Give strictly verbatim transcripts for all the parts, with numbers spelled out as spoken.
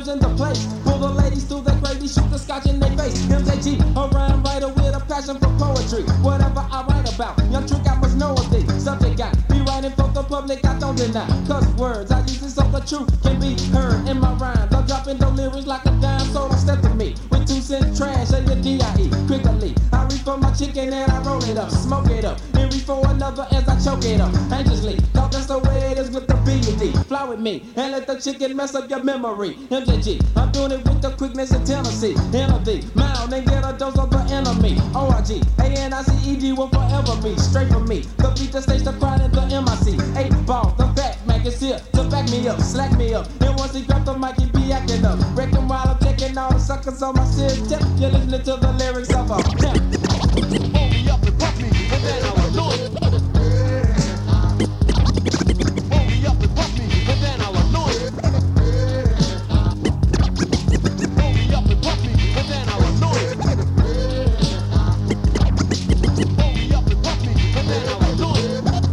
girls in the place. Pull the ladies through the crazy, shoot the scotch in their face. M J G, a rhyme writer with a passion for poetry. Whatever I write about, young trick I must know of thee. Subject got be writing for the public, I don't deny. Cuss words, I use it so the truth can be heard in my rhymes. I'm dropping the lyrics like a dime, so don't step to me. With two cent trash and your D I E, quickly. I reach for my chicken and I roll it up, smoke it up. And reach for another as I choke it up. Anxiously, thought that's the way it is with the B and D. Fly with me and let the chicken mess up your memory. M J G, I'm doing it with the quickness and Tennessee. Energy, mound and get a dose of the enemy. O R G, A N I C E D will forever be straight from me. The beat that stays the crowd in the M I C. Eight ball, the fat Mac is here to back me up, slack me up. And once he grab the mic, he be acting up. Wrecking while I'm checking all the suckers on my system. You're listening to the lyrics of a pimp. Hold me up and puff me, and then I will do it. Hold me up and puff me, and then I will do it. Hold me up and puff me, and then I will do it. Hold me up and puff me, and then I will do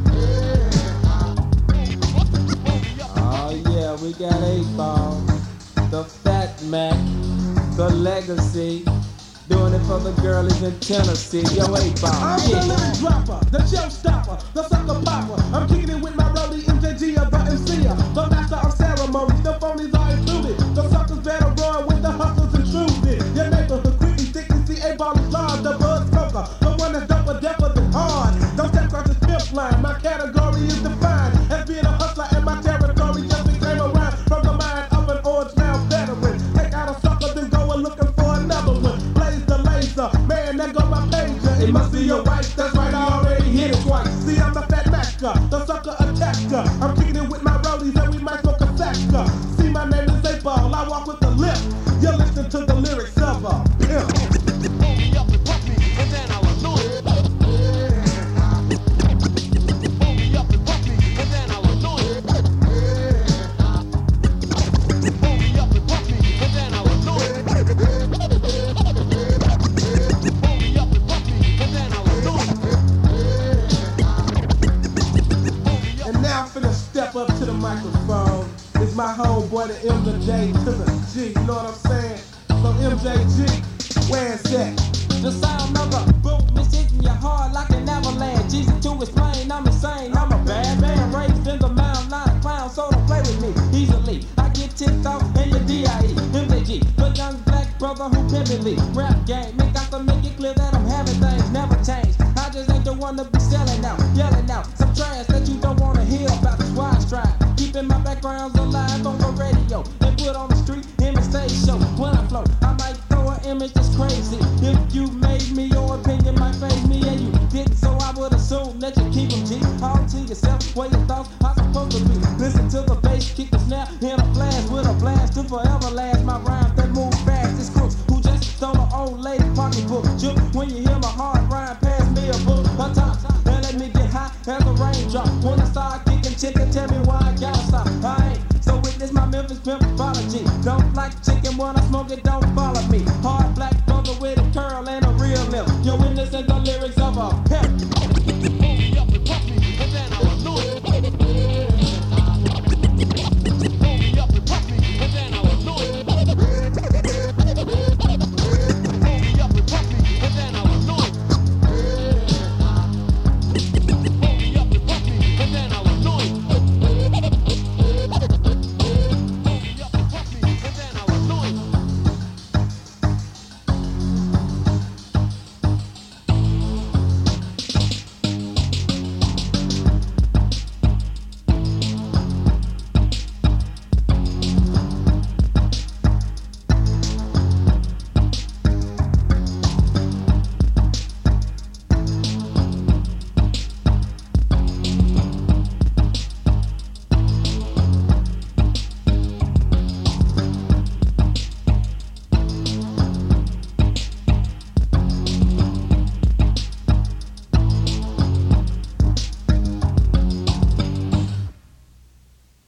it. Oh yeah, we got eight ball, the Fat Mac, the Legacy. Doing it for the girlies in Tennessee. Yo, eight ball. I'm yeah. the lyric dropper, the showstopper, the sucker popper. I'm kicking it with my roadie M J G, the M C, the master of ceremonies. The phonies are included. The suckers better run with the hustlers intruded. Your neighborhood quickly thick and see eight ball is large. The bud smoker, the one that's doper, deeper than hard. Don't step across this pimp line. My category is defined as being a hustler, and my territory just became a rhyme from the mind of an orange now veteran. Take out a sucker, then go and looking for another one. Man, there go my pager. It must be your wife, that's right, I already hit it twice. See, I'm the Fat Macker, the sucker attacker. I'm kicking it with my roadies and we might smoke a sacker. See, my name is eight ball, I walk with the lip. You're listening to the lyrics of a pimp. Hold me up and puff me, and then I will do it. Hold me up and puff me, and then I will do it. Hold me up and puff me, and then I will do it. Step up to the microphone. It's my homeboy, the M to J to the G. You know what I'm saying? So M J G, where's that? The sound of a boom is hitting your heart like an avalanche. Easy to explain, I'm insane. I'm a bad man raised in the mound, not a clown, so don't play with me easily. I get tipped off in your D I E. M J G, the young black brother who pimpin' me. Rap game, make got to make it clear that I'm having things never change. I just ain't the one to be selling out, yelling out some trash that you don't wanna hear about. That's why I strive, keeping my backgrounds alive on the radio and put on the street image stage show. When I flow, I might throw an image that's crazy. If you made me, your opinion might phase me, and you didn't, so I would assume that you keep them G. All to yourself, what your thoughts are supposed to be. Listen to the bass, kick the snare in a flash with a blast to forever last. My rhymes that move fast, it's crooks who just stole an old lady pocketbook. Shook when you hear my hard rhyme, pass me a book. A top, and let me get high as a raindrop. When I start kicking chicken, tell me why I gotta stop. I ain't so with this my Memphis pimp apology. Don't like chicken when I smoke it, don't